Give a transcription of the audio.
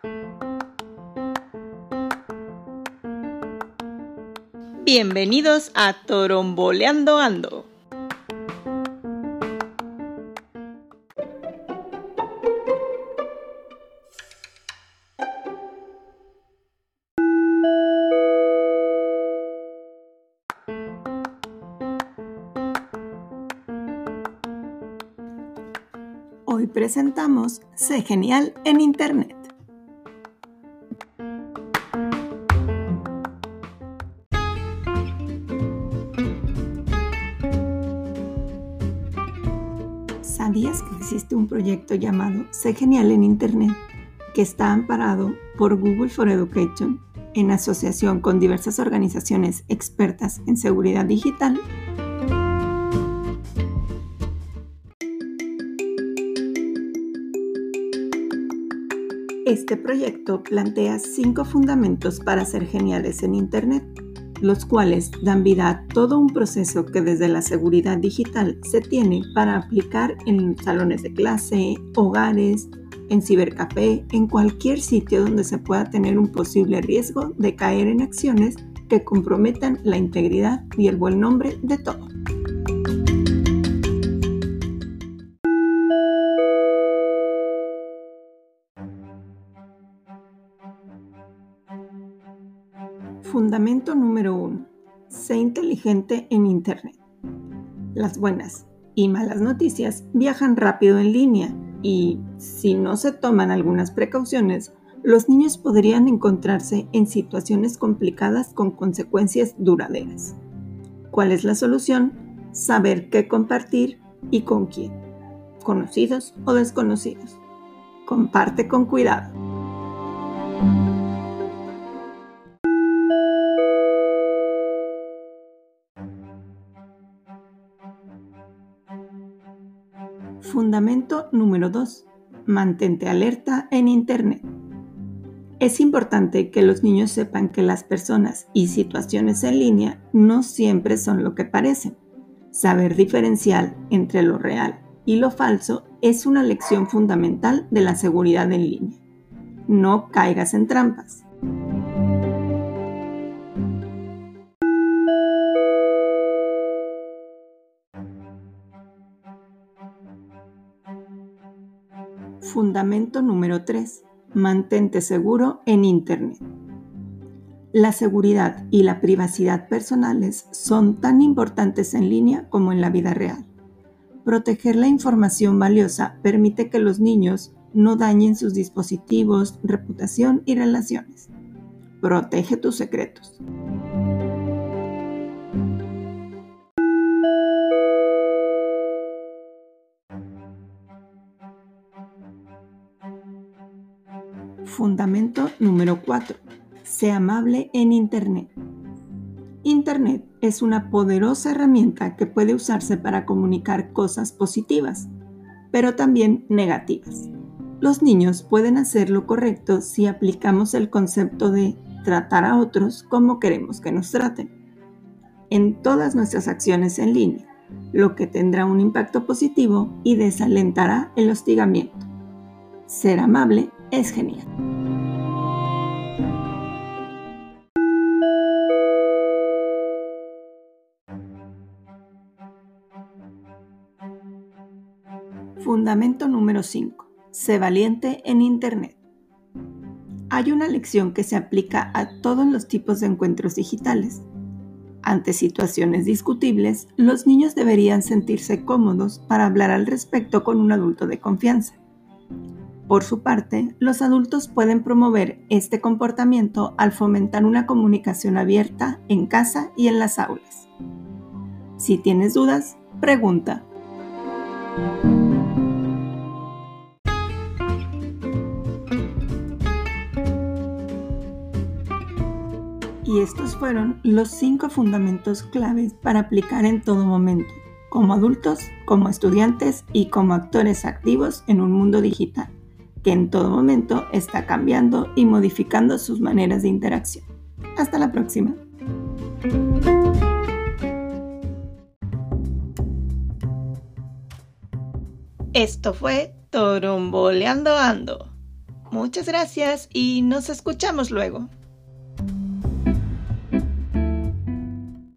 Bienvenidos a Toromboleando Ando. Hoy presentamos Sé Genial en Internet. ¿Sabías que existe un proyecto llamado Sé Genial en Internet que está amparado por Google for Education en asociación con diversas organizaciones expertas en seguridad digital? Este proyecto plantea 5 fundamentos para ser geniales en Internet, los cuales dan vida a todo un proceso que desde la seguridad digital se tiene para aplicar en salones de clase, hogares, en cibercafé, en cualquier sitio donde se pueda tener un posible riesgo de caer en acciones que comprometan la integridad y el buen nombre de todo. Fundamento número 1. Sé inteligente en Internet. Las buenas y malas noticias viajan rápido en línea y, si no se toman algunas precauciones, los niños podrían encontrarse en situaciones complicadas con consecuencias duraderas. ¿Cuál es la solución? Saber qué compartir y con quién, conocidos o desconocidos. Comparte con cuidado. Fundamento número 2. Mantente alerta en Internet. Es importante que los niños sepan que las personas y situaciones en línea no siempre son lo que parecen. Saber diferenciar entre lo real y lo falso es una lección fundamental de la seguridad en línea. No caigas en trampas. Fundamento número 3. Mantente seguro en Internet. La seguridad y la privacidad personales son tan importantes en línea como en la vida real. Proteger la información valiosa permite que los niños no dañen sus dispositivos, reputación y relaciones. Protege tus secretos. Fundamento número 4. Sé amable en Internet. Internet es una poderosa herramienta que puede usarse para comunicar cosas positivas, pero también negativas. Los niños pueden hacer lo correcto si aplicamos el concepto de tratar a otros como queremos que nos traten en todas nuestras acciones en línea, lo que tendrá un impacto positivo y desalentará el hostigamiento. Ser amable es genial. Fundamento número 5. Sé valiente en Internet. Hay una lección que se aplica a todos los tipos de encuentros digitales. Ante situaciones discutibles, los niños deberían sentirse cómodos para hablar al respecto con un adulto de confianza. Por su parte, los adultos pueden promover este comportamiento al fomentar una comunicación abierta en casa y en las aulas. Si tienes dudas, pregunta. Y estos fueron los 5 fundamentos claves para aplicar en todo momento, como adultos, como estudiantes y como actores activos en un mundo digital, que en todo momento está cambiando y modificando sus maneras de interacción. Hasta la próxima. Esto fue Toromboleando Ando. Muchas gracias y nos escuchamos luego.